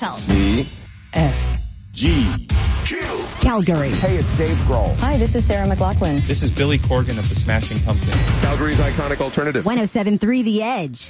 yourself. C. F. G. Calgary. Hey, it's Dave Grohl. Hi, this is Sarah McLachlan. This is Billy Corgan of the Smashing Pumpkins. Calgary's iconic alternative. 107.3 The Edge.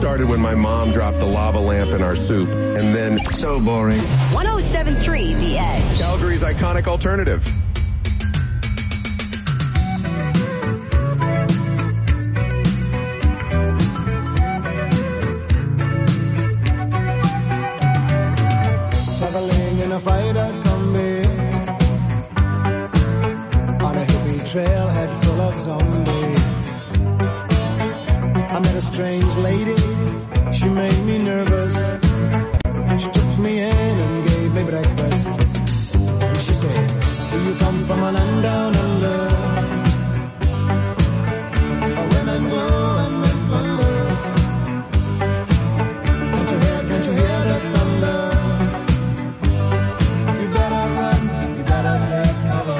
started when my mom dropped the lava lamp in our soup. And then... So boring. 107.3 The Edge. Calgary's iconic alternative. Traveling in a fighter combi on a hippie trailhead full of zombies. I met a strange lady, she made me nervous. She took me in and gave me breakfast. And she said, do you come from a land down under? Where women go and men wonder. Can't you hear the thunder? You better run, you better take cover.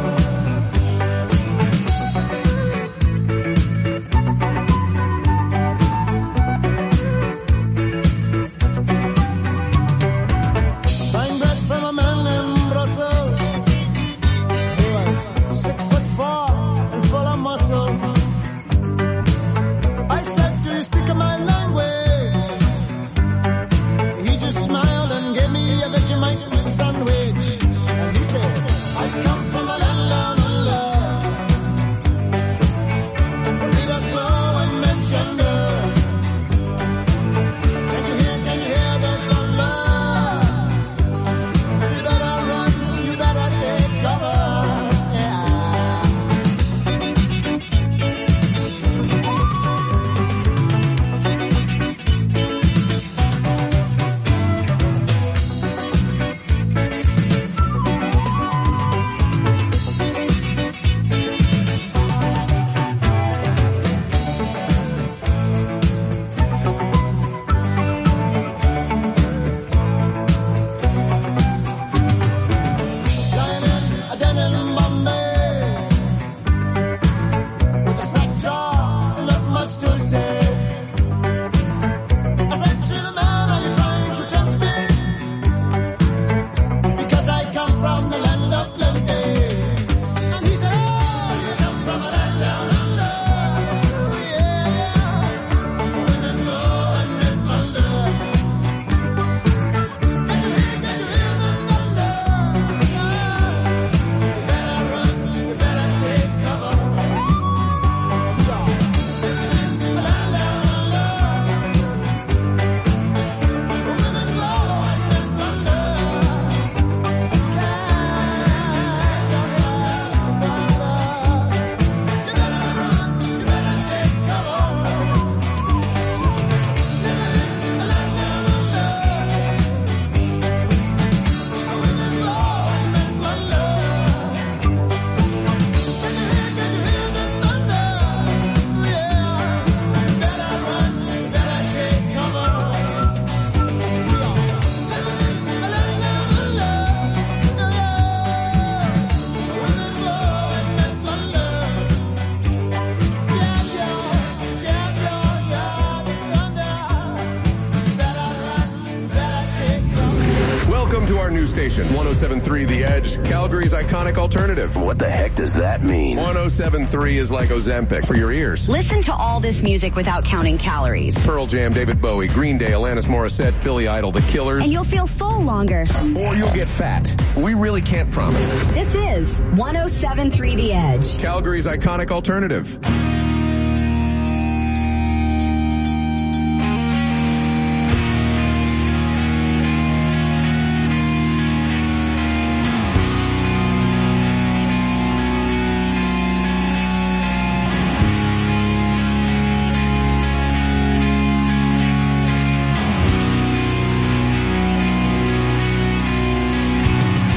Station 107.3 The Edge, Calgary's iconic alternative. What the heck does that mean? 107.3 is like Ozempic for your ears. Listen to all this music without counting calories. Pearl Jam, David Bowie, Green Day, Alanis Morissette, Billy Idol, The Killers. And you'll feel full longer. Or you'll get fat. We really can't promise. This is 107.3 The Edge, Calgary's iconic alternative.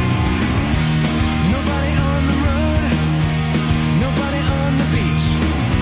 Nobody on the road, nobody on the beach.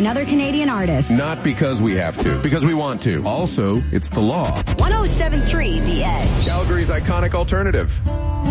another Canadian artist. Not because we have to, because we want to. Also, it's the law. 107.3 The Edge. Calgary's iconic alternative.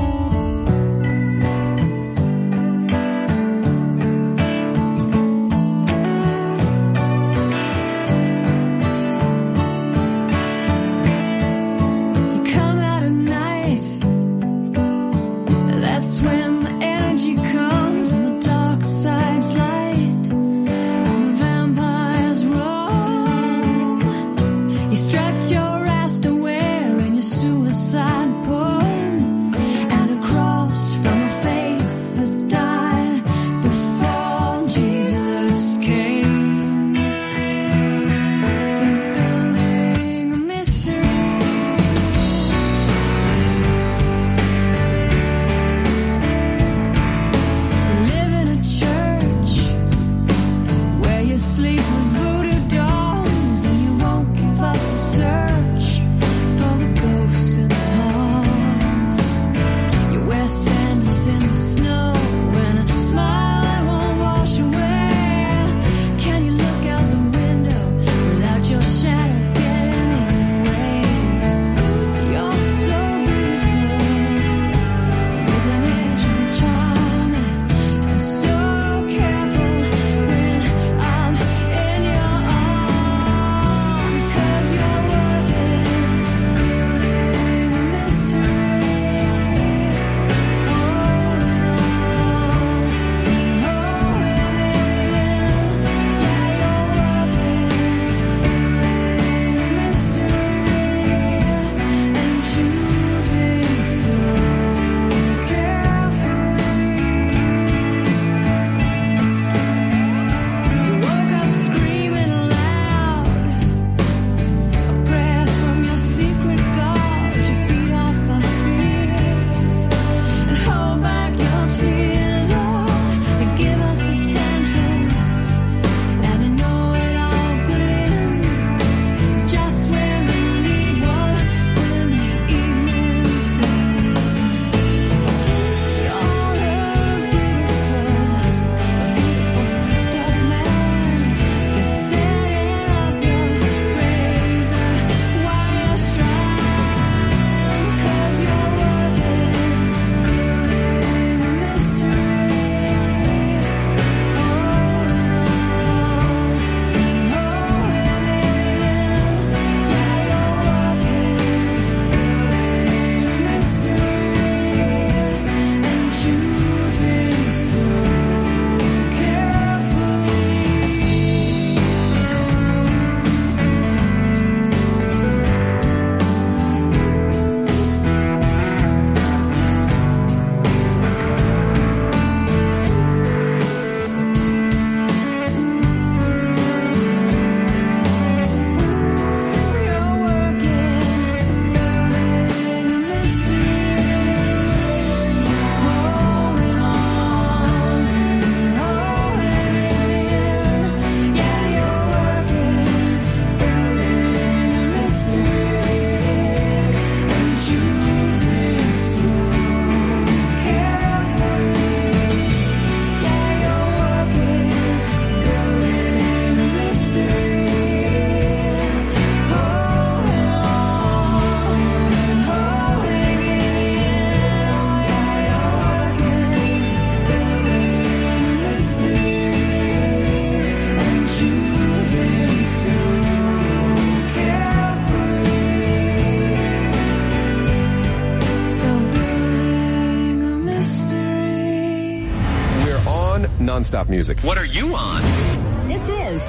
Non-stop music. What are you on? This is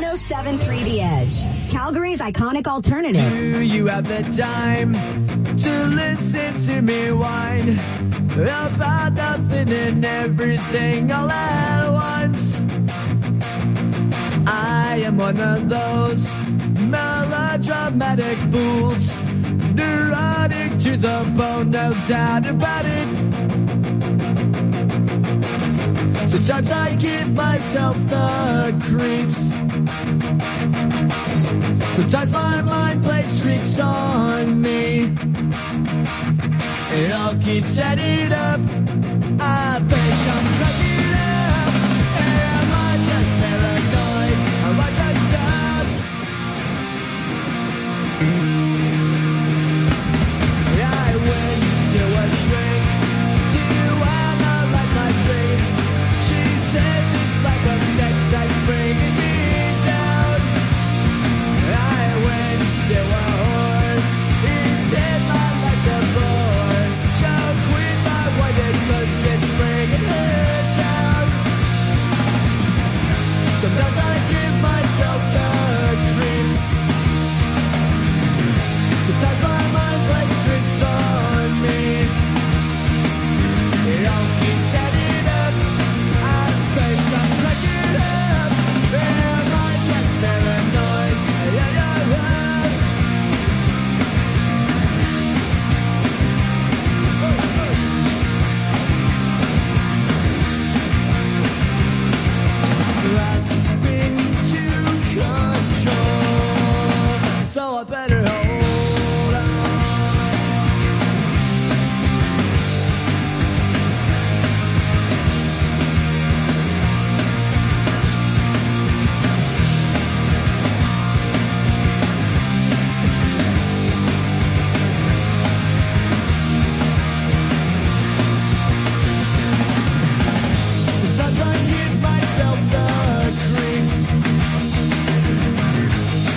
107.3 The Edge, Calgary's iconic alternative. Do you have the time to listen to me whine about nothing and everything all at once? I am one of those melodramatic fools, neurotic to the bone, no doubt about it. Sometimes I give myself the creeps. Sometimes my mind plays tricks on me. It all keeps adding up. I think I'm cracking up. Am I just paranoid?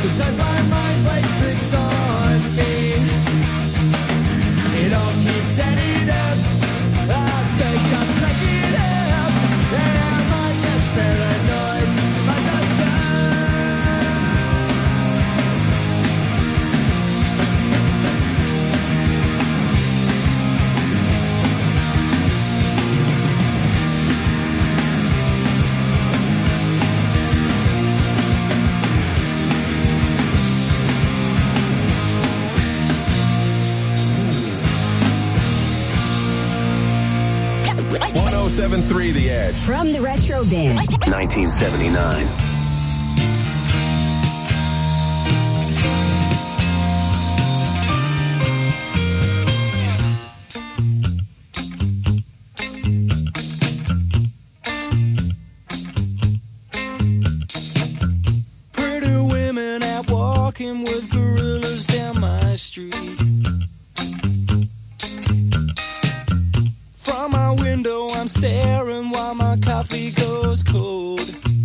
Sometimes my mind plays tricks on me. It all keeps adding up. I think I'm cracking up. Am I just paranoid like the .1073 The Edge. From the Retro Bin. 1979. Pretty women out walking with gorillas down my street. From my window I'm staring while my coffee goes cold.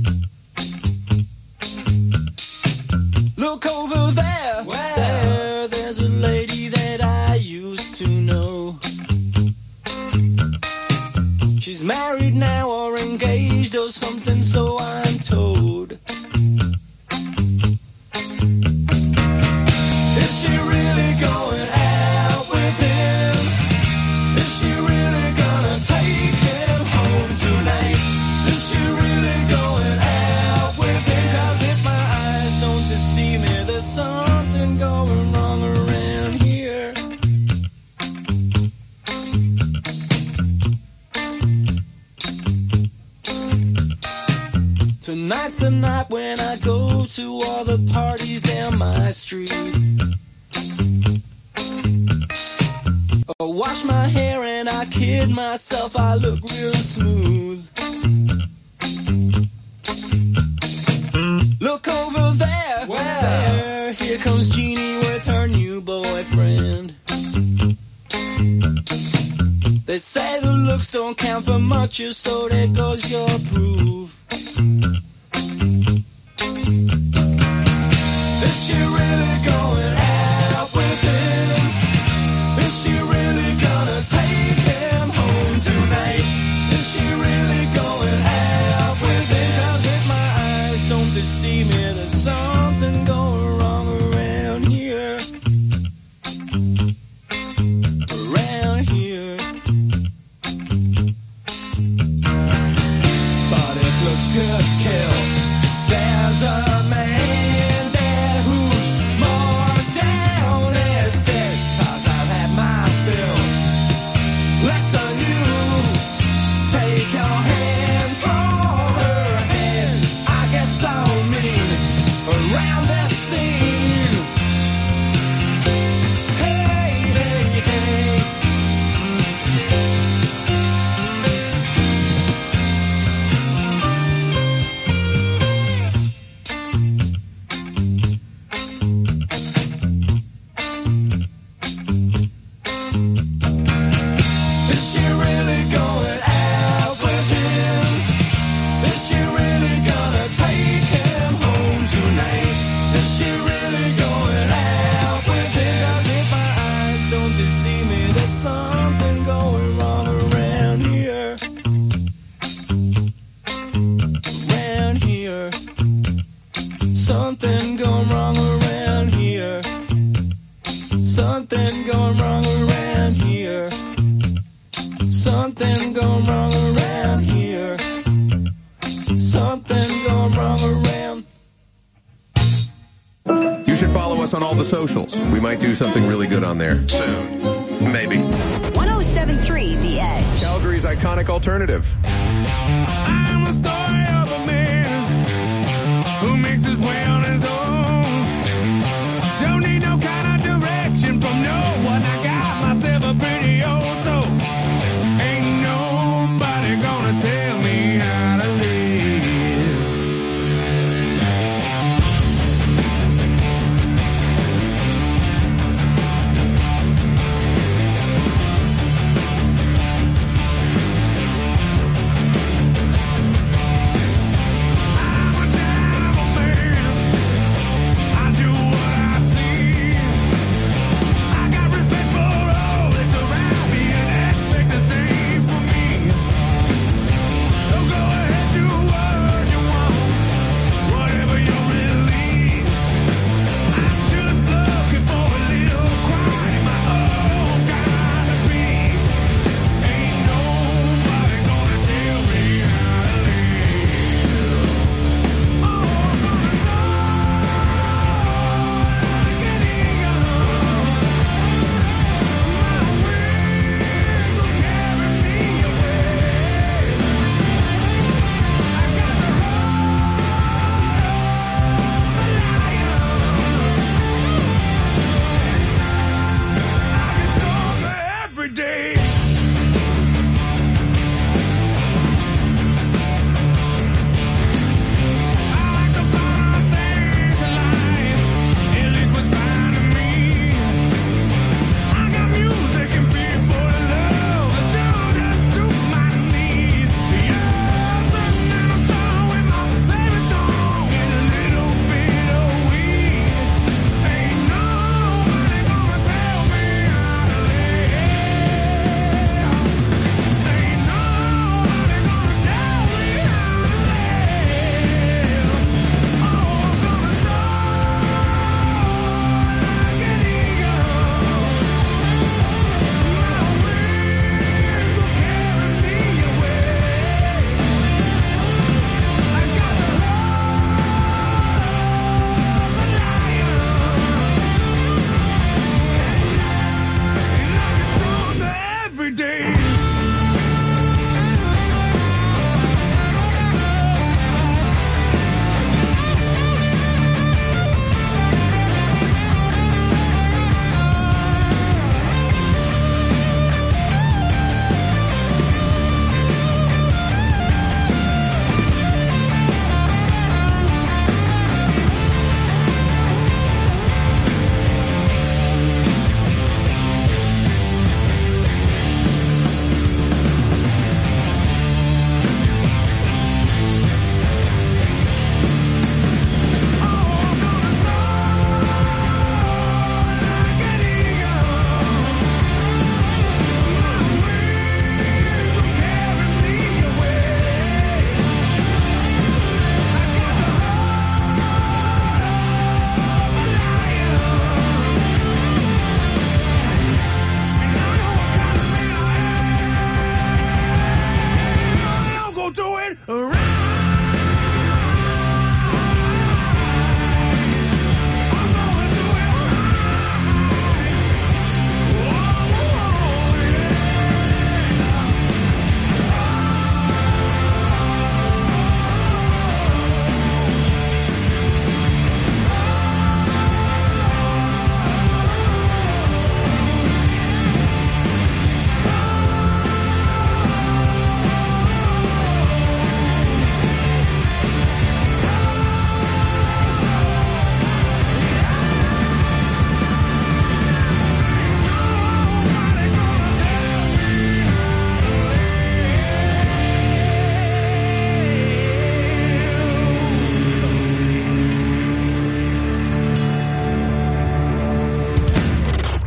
Look over there, there's a lady that I used to know. She's married now or engaged or something, so I'm told. Is she really going out with him? Is she really gonna take him home tonight? Is she really going out with him? 'Cause if my eyes don't deceive me, there's something going wrong around here. Tonight's the night when I go to all the parties down my street. I wash my hair and I kid myself, I look real smooth. Look over there, there, here comes Jeannie with her new boyfriend. They say the looks don't count for much, so there goes your proof. Is she really going out with him? Is she really gonna take him home tonight? Is she really going out with him? 'Cause if my eyes don't deceive me, there's something going wrong around here. Around here. But it looks good, kill. There's a man there who's more down as dead. 'Cause I've had my fill. Less than you. Take your hands from her head. I get so mean around this scene. Hey, hey, hey. Is she really going out with him? Is she really gonna take him home tonight? Is she really going out with him? 'Cause if my eyes don't deceive me, there's something going wrong around here. Around here. Something going wrong around here. Something going wrong around here. Something going wrong around here. Something going wrong around. You should follow us on all the socials. We might do something really good on there soon. Maybe. 1073 The Edge. Calgary's iconic alternative. I'm a story of a man who makes his way on his own. Don't need no kind of direction from no one. I got myself a pretty old soul. Ain't nobody gonna tell me how to live.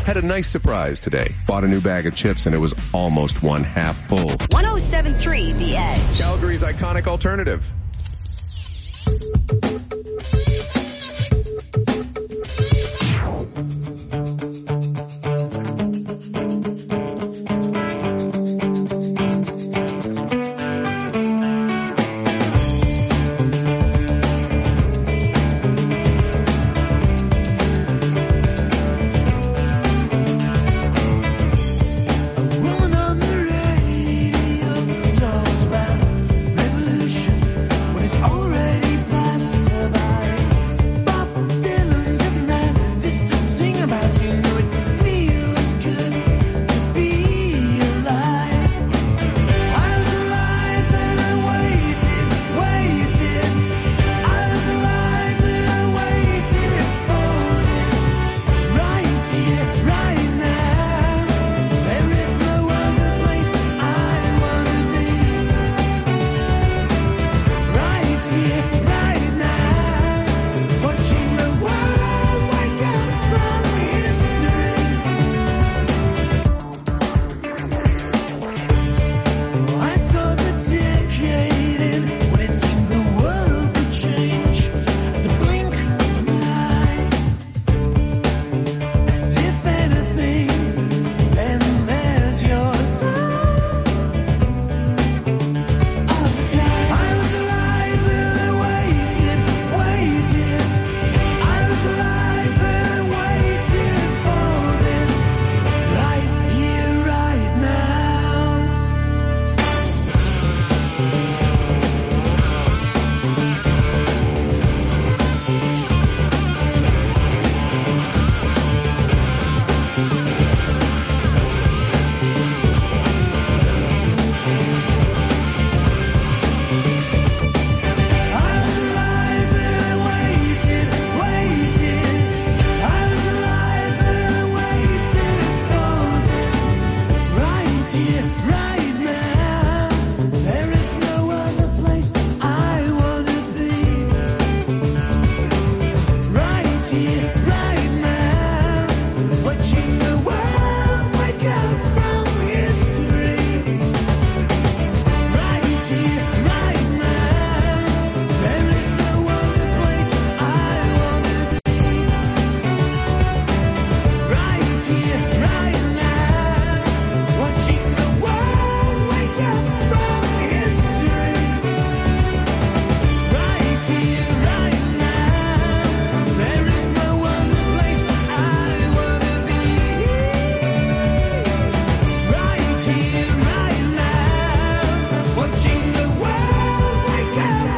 Had a nice surprise today. Bought a new bag of chips and it was almost one half full. 107.3 The Edge. Calgary's iconic alternative. Woman on the radio talks about revolution when it's already passed by. Bob Dylan did not this to sing about. You know it feels good to be alive. I was alive and I waited. I was alive and I waited for this. Right here, right now. There is no other place I want to be. Right here, right now. Watching the world wake up from history. I saw the decade end when it seemed the world would change at the blink of an eye. And if anything, then there's your sign of the time. I was alive and I waited. I was alive and I waited for this. Right here, right now. I was alive and I waited. I was alive and I waited for this. Right here, right now. There is no other place I want to be. Right here, right now. Watching the world wake up from history. Right here, right now. There is no other place I want to be. Right here, right now. Watching the world wake up from history. Right here, right now. There is no other place I want to be. Right here, right now. Watching the world wake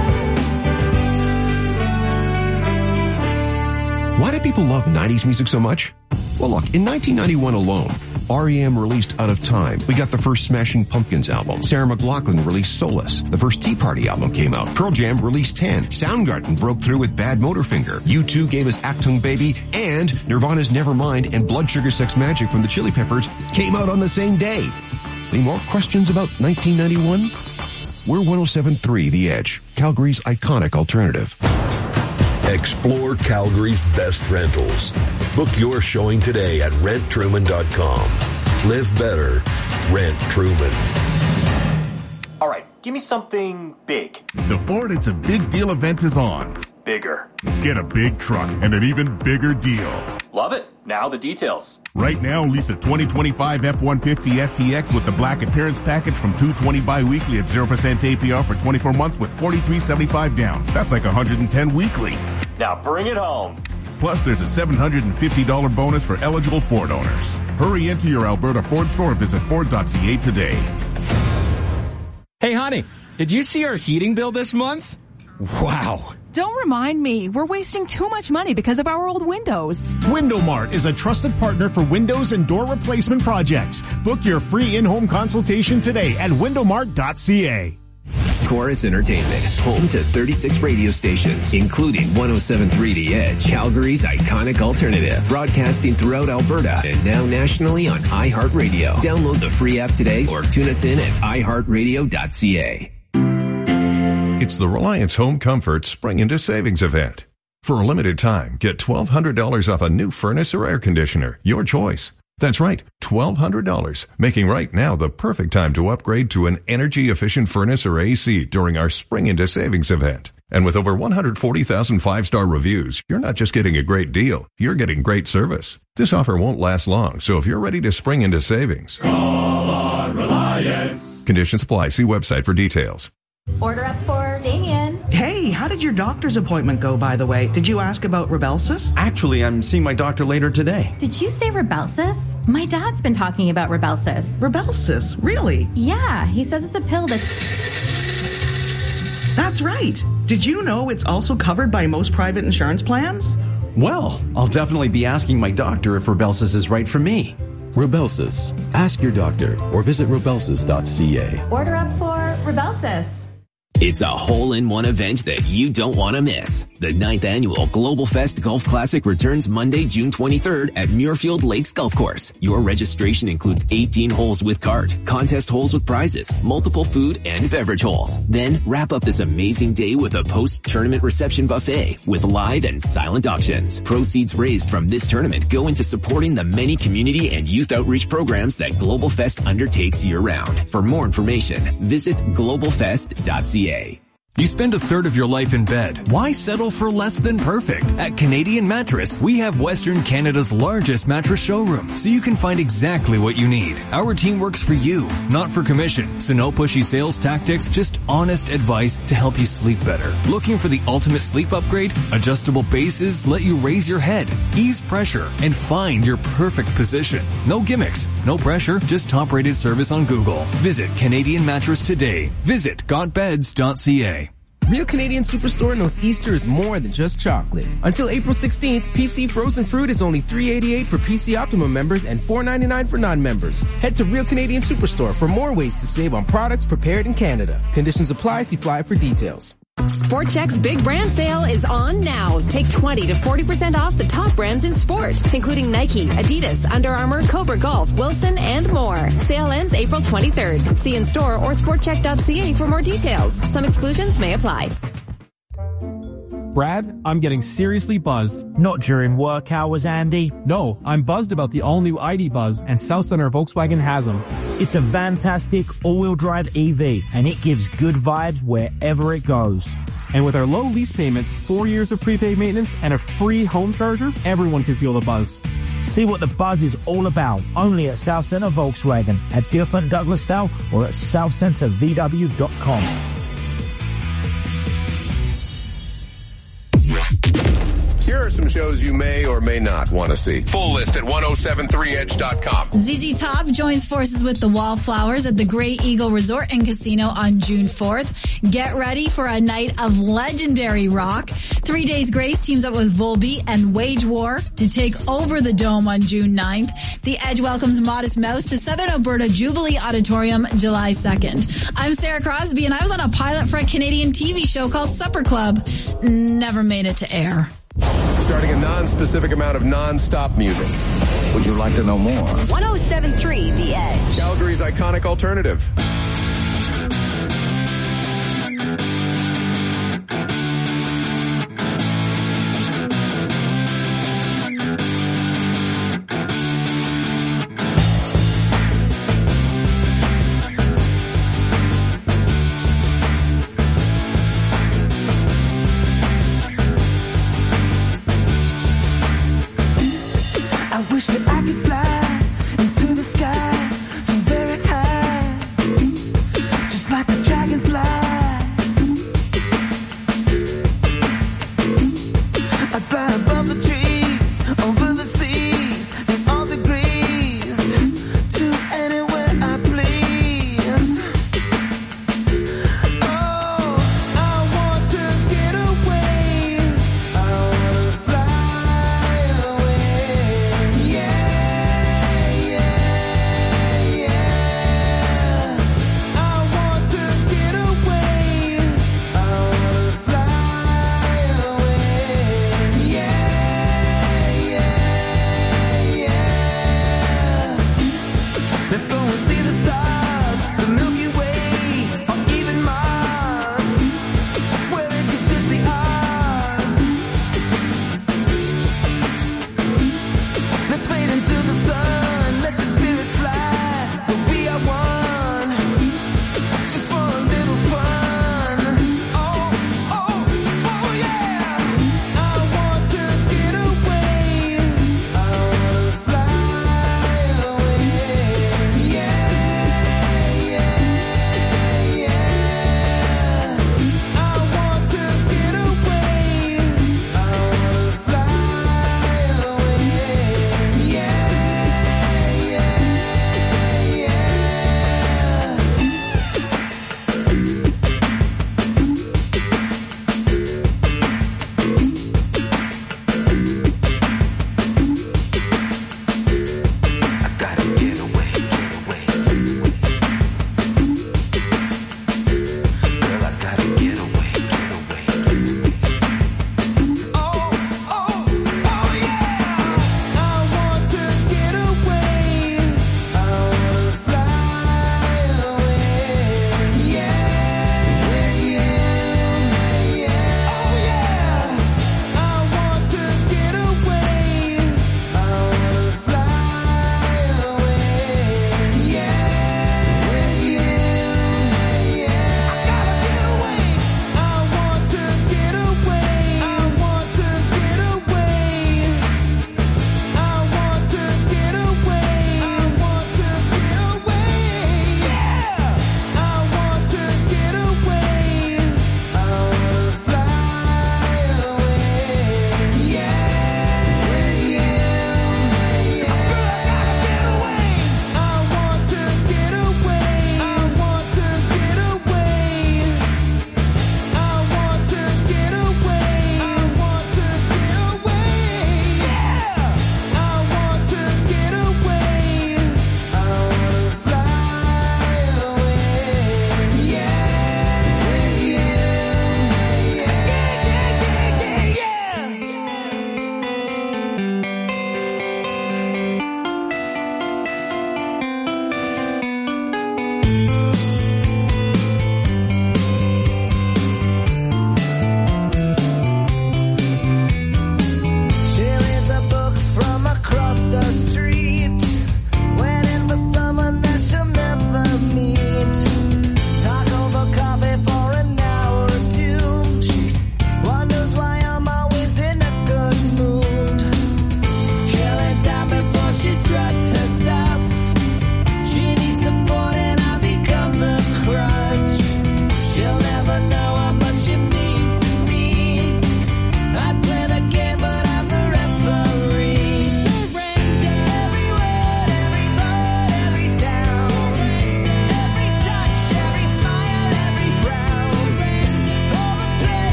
up. Why do people love 90s music so much? Well, look, in 1991 alone, R.E.M. released Out of Time. We got the first Smashing Pumpkins album. Sarah McLachlan released Solace. The first Tea Party album came out. Pearl Jam released 10. Soundgarden broke through with Bad Motorfinger. U2 gave us Achtung Baby. And Nirvana's Nevermind and Blood Sugar Sex Magic from the Chili Peppers came out on the same day. Any more questions about 1991? We're 107.3 The Edge, Calgary's iconic alternative. Explore Calgary's best rentals. Book your showing today at renttruman.com. Live better. Rent Truman. All right, give me something big. The Ford It's a Big Deal event is on. Bigger. Get a big truck and an even bigger deal. Love it. Now the details. Right now, lease a 2025 F-150 STX with the black appearance package from $220 bi-weekly at 0% APR for 24 months with $43.75 down. That's like $110 weekly. Now bring it home. Plus, there's a $750 bonus for eligible Ford owners. Hurry into your Alberta Ford store or visit Ford.ca today. Hey, honey, did you see our heating bill this month? Wow. Don't remind me. We're wasting too much money because of our old windows. WindowMart is a trusted partner for windows and door replacement projects. Book your free in-home consultation today at windowmart.ca. Chorus Entertainment, home to 36 radio stations, including 107.3 The Edge, Calgary's iconic alternative, broadcasting throughout Alberta and now nationally on iHeartRadio. Download the free app today or tune us in at iHeartRadio.ca. It's the Reliance Home Comfort Spring into Savings event. For a limited time, get $1,200 off a new furnace or air conditioner, your choice. That's right, $1,200, making right now the perfect time to upgrade to an energy-efficient furnace or AC during our Spring Into Savings event. And with over 140,000 five-star reviews, you're not just getting a great deal, you're getting great service. This offer won't last long, so if you're ready to spring into savings, call on Reliance. Conditions apply. See website for details. Order up for Damien. Hey, how did your doctor's appointment go, by the way? Did you ask about Rybelsus? Actually, I'm seeing my doctor later today. Did you say Rybelsus? My dad's been talking about Rybelsus. Rybelsus? Really? Yeah, he says it's a pill that's right. Did you know it's also covered by most private insurance plans? Well, I'll definitely be asking my doctor if Rybelsus is right for me. Rybelsus. Ask your doctor or visit rybelsus.ca. Order up for Rybelsus. It's a hole-in-one event that you don't want to miss. The 9th annual Global Fest Golf Classic returns Monday, June 23rd at Muirfield Lakes Golf Course. Your registration includes 18 holes with cart, contest holes with prizes, multiple food and beverage holes. Then wrap up this amazing day with a post-tournament reception buffet with live and silent auctions. Proceeds raised from this tournament go into supporting the many community and youth outreach programs that Global Fest undertakes year-round. For more information, visit globalfest.ca. You spend a third of your life in bed. Why settle for less than perfect? At Canadian Mattress, we have Western Canada's largest mattress showroom, so you can find exactly what you need. Our team works for you, not for commission. So no pushy sales tactics, just honest advice to help you sleep better. Looking for the ultimate sleep upgrade? Adjustable bases let you raise your head, ease pressure, and find your perfect position. No gimmicks, no pressure, just top-rated service on Google. Visit Canadian Mattress today. Visit gotbeds.ca. Real Canadian Superstore knows Easter is more than just chocolate. Until April 16th, PC frozen fruit is only $3.88 for PC Optimum members and $4.99 for non-members. Head to Real Canadian Superstore for more ways to save on products prepared in Canada. Conditions apply. See flyer for details. Sport Chek's big brand sale is on now. Take 20 to 40% off the top brands in sport, including Nike, Adidas, Under Armour, Cobra Golf, Wilson, and more. Sale ends April 23rd. See in store or sportchek.ca for more details. Some exclusions may apply. Brad, I'm getting seriously buzzed. Not during work hours, Andy. No, I'm buzzed about the all-new ID Buzz, and South Center Volkswagen has them. It's a fantastic all-wheel drive EV, and it gives good vibes wherever it goes. And with our low lease payments, 4 years of prepaid maintenance, and a free home charger, everyone can feel the buzz. See what the buzz is all about, only at South Center Volkswagen, at Deerfoot Douglasdale, or at southcentervw.com. Here are some shows you may or may not want to see. Full list at 1073edge.com. ZZ Top joins forces with the Wallflowers at the Great Eagle Resort and Casino on June 4th. Get ready for a night of legendary rock. 3 Days Grace teams up with Volbeat and Wage War to take over the Dome on June 9th. The Edge welcomes Modest Mouse to Southern Alberta Jubilee Auditorium July 2nd. I'm Sarah Crosby, and I was on a pilot for a Canadian TV show called Supper Club. Never made it to air. Starting a non-specific amount of non-stop music. Would you like to know more? 107.3 The Edge. Calgary's iconic alternative.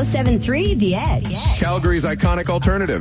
107.3 The Edge. Calgary's iconic alternative.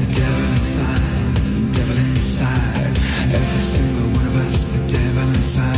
Every single one of us, the devil inside.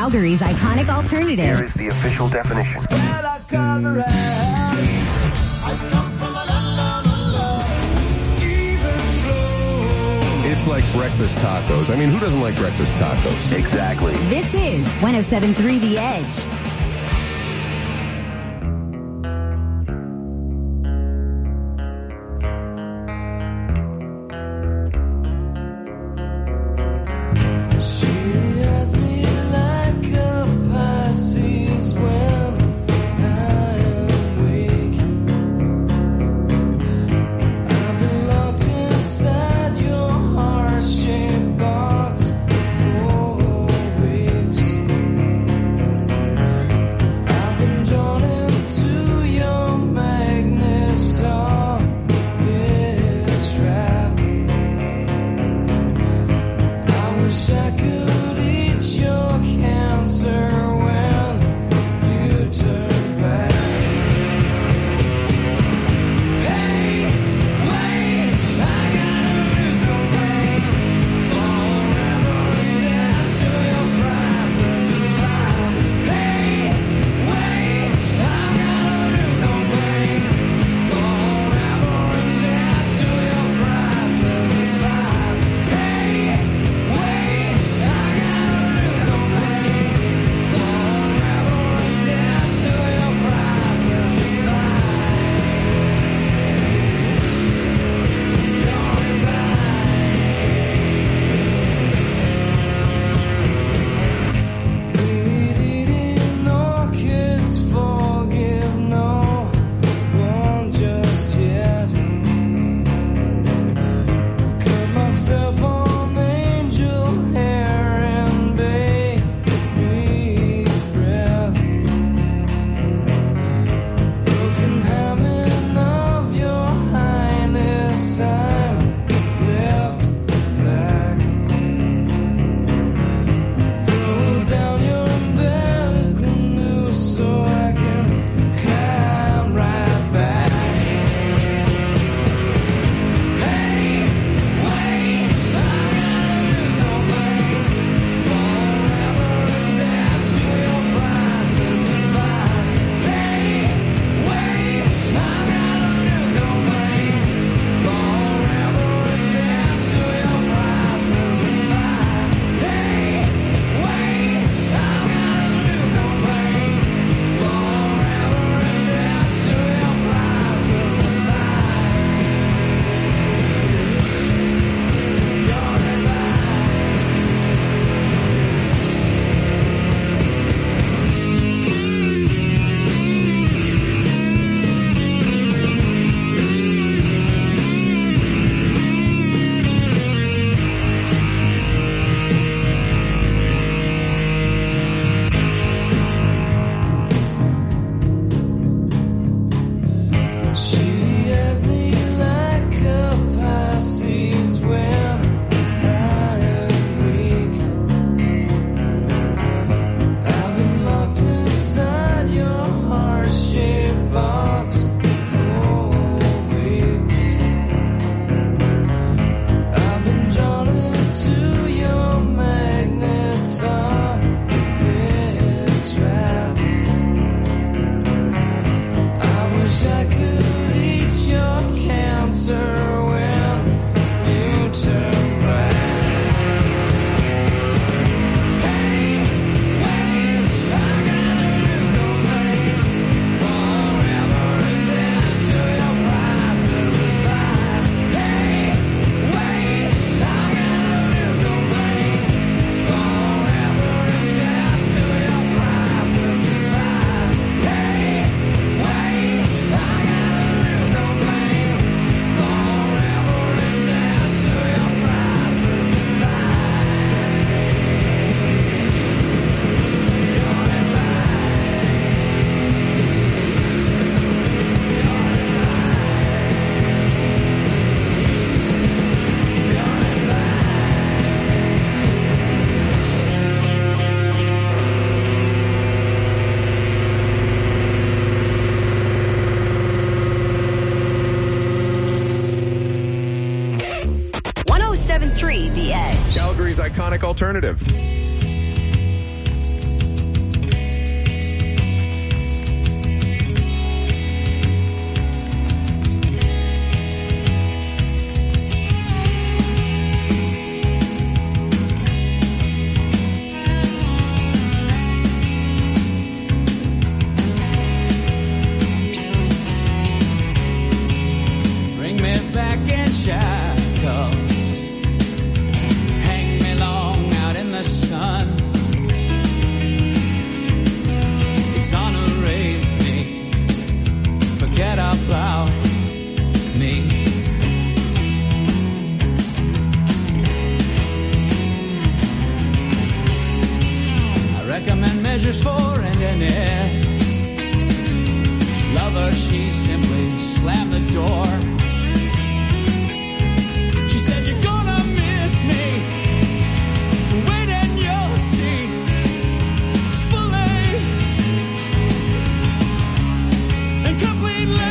Calgary's iconic alternative. Here is the official definition. It's like breakfast tacos. I mean, who doesn't like breakfast tacos? Exactly. This is 107.3 The Edge. The Edge. Calgary's iconic alternative. recommend measures for ending it. Lover, she simply slammed the door. She said, you're gonna miss me. Wait and you'll see. Fully and completely.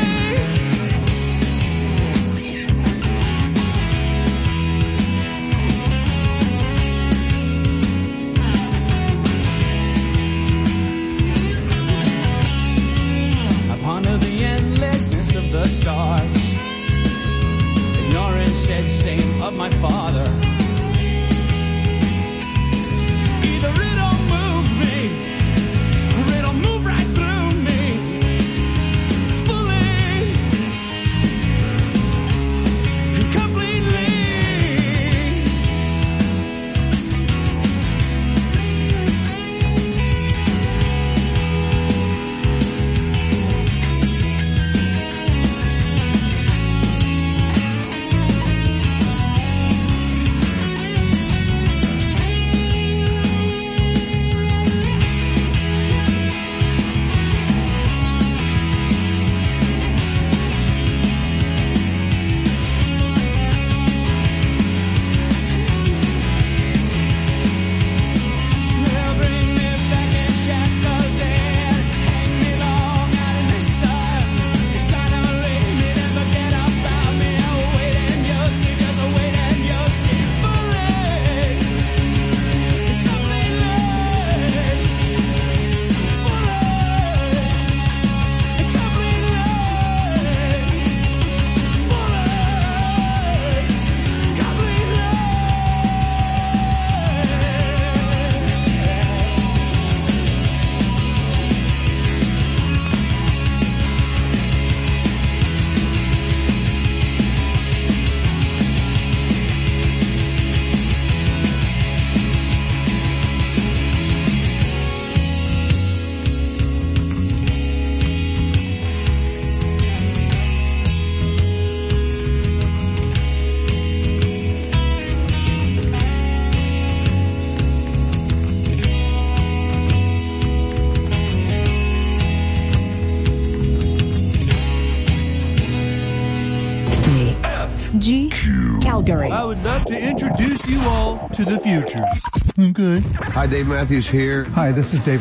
Ponder the endlessness of the stars, ignoring said same of my father. Either it'll move me, or it'll move right through me, fully and completely. Calgary. I would love to introduce you all to the future. Okay. Hi, Dave Matthews here. Hi, this is David